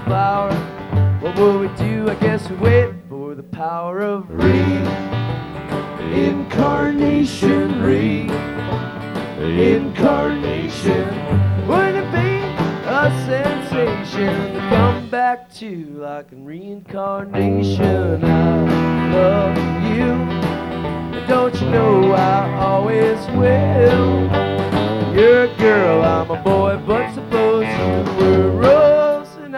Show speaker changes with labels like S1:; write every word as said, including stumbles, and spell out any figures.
S1: flower. What will we do? I guess we wait for the power of reincarnation. Reincarnation. Wouldn't it be a sensation to come back to like a reincarnation? I love you, and don't you know I always will. You're a girl, I'm a boy.